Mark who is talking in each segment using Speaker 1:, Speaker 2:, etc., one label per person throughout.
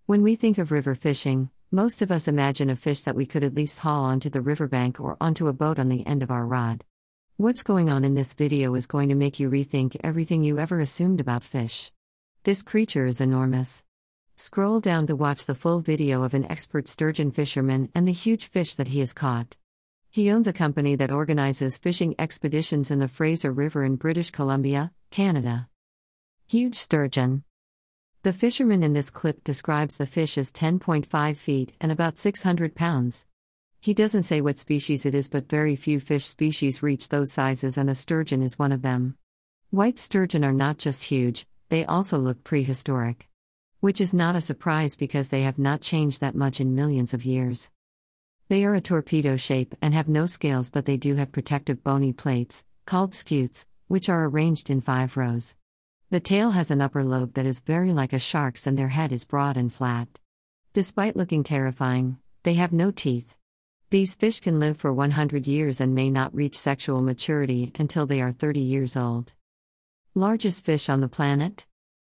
Speaker 1: When we think of river fishing, most of us imagine a fish that we could at least haul onto the riverbank or onto a boat on the end of our rod. What's going on in this video is going to make you rethink everything you ever assumed about fish. This creature is enormous. Scroll down to watch the full video of an expert sturgeon fisherman and the huge fish that he has caught. He owns a company that organizes fishing expeditions in the Fraser River in British Columbia, Canada. Huge sturgeon. The fisherman in this clip describes the fish as 10.5 feet and about 600 pounds. He doesn't say what species it is, but very few fish species reach those sizes, and a sturgeon is one of them. White sturgeon are not just huge, they also look prehistoric. Which is not a surprise because they have not changed that much in millions of years. They are a torpedo shape and have no scales, but they do have protective bony plates, called scutes, which are arranged in 5 rows. The tail has an upper lobe that is very like a shark's, and their head is broad and flat. Despite looking terrifying, they have no teeth. These fish can live for 100 years and may not reach sexual maturity until they are 30 years old. Largest fish on the planet?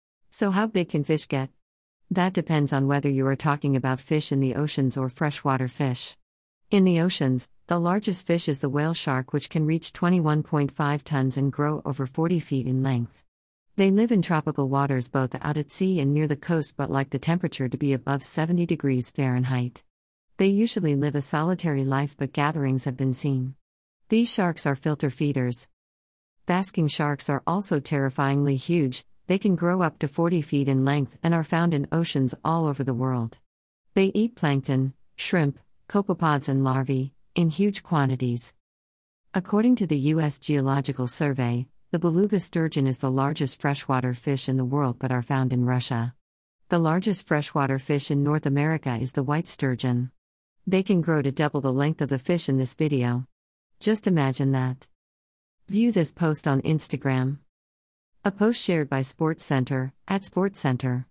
Speaker 1: So how big can fish get? That depends on whether you are talking about fish in the oceans or freshwater fish. In the oceans, the largest fish is the whale shark, which can reach 21.5 tons and grow over 40 feet in length. They live in tropical waters both out at sea and near the coast, but like the temperature to be above 70 degrees Fahrenheit. They usually live a solitary life, but gatherings have been seen. These sharks are filter feeders. Basking sharks are also terrifyingly huge. They can grow up to 40 feet in length and are found in oceans all over the world. They eat plankton, shrimp, copepods and larvae, in huge quantities. According to the U.S. Geological Survey, the beluga sturgeon is the largest freshwater fish in the world, but are found in Russia. The largest freshwater fish in North America is the white sturgeon. They can grow to double the length of the fish in this video. Just imagine that. View this post on Instagram. A post shared by SportsCenter, @SportsCenter.